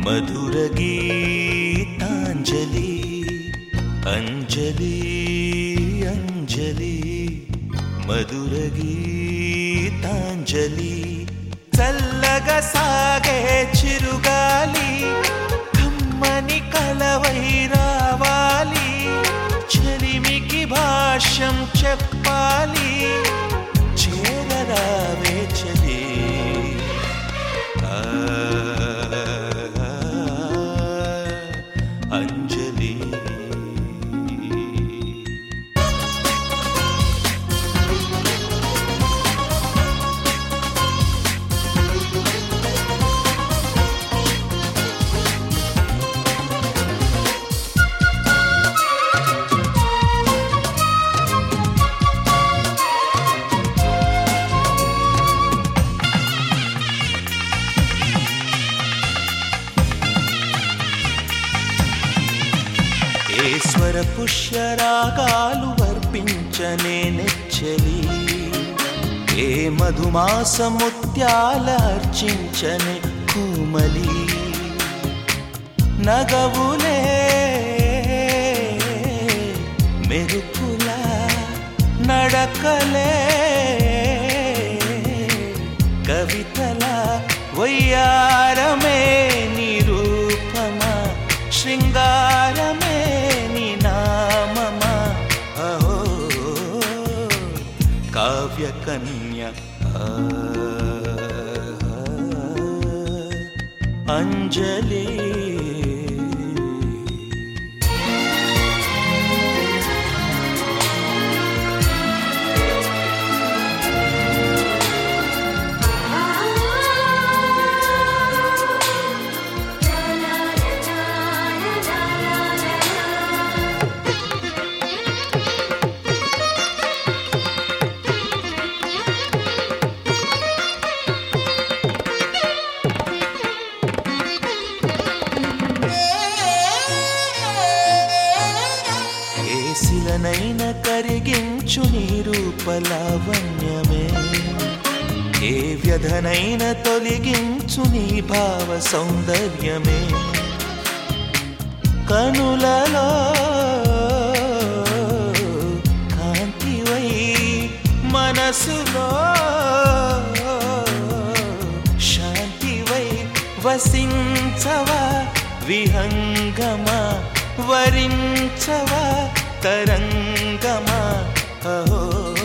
మధుర గీతాంజలి అంజలి అంజలి మధుర గీతాంజలి చల్లగా సాగే చిరుగాలి కమ్మని కలవై రావాలి చెలిమికి భాష్యం చెప్పాలి చేరరావే చలి అంజలి ఈశ్వర పుష్యరాగాలు వర్పించనే నెచ్చలి ఏ మధుమాస ముత్యాల అర్చించనే కోమలి నగవులే మెరుపుల నడకలే కవితల వయ్యారమే నిరూపమా శృంగారమే కావ్య కన్య అంజలి శిలనైన కరిగించు నీ రూపలావణ్యమే ఏ వ్యధనైన తొలగించు నీ భావ సౌందర్యమే కనులలో కాంతివై మనసులో శాంతివై వసించవా విహంగమా వరించవా తరంగమా అహో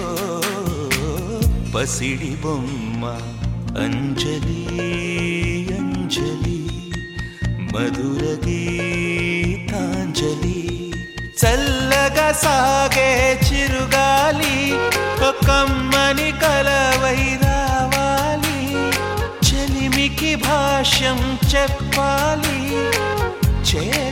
పసిడి బొమ్మ అంజలి అంజలి మధుర గీతాంజలి చల్లగా సాగే చిరుగాలి కమ్మని కలవై రావాలి చెలిమికి భాష్యం చెప్పాలి